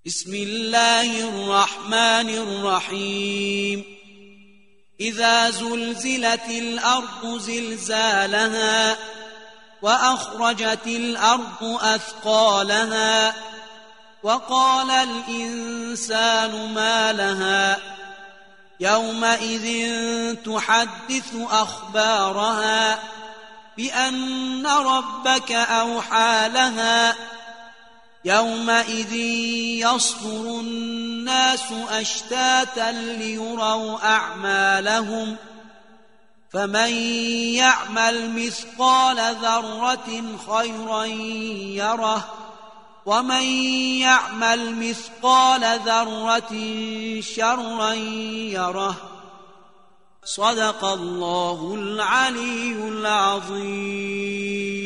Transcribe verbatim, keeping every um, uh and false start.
بسم الله الرحمن الرحيم إذا زلزلت الأرض زلزالها وأخرجت الأرض أثقالها وقال الإنسان ما لها يومئذ تحدث أخبارها بأن ربك أوحى لها يومئذ يصدر الناس أشتاتا ليروا أعمالهم فمن يعمل مثقال ذرة خيرا يره ومن يعمل مثقال ذرة شرا يره صدق الله العلي العظيم.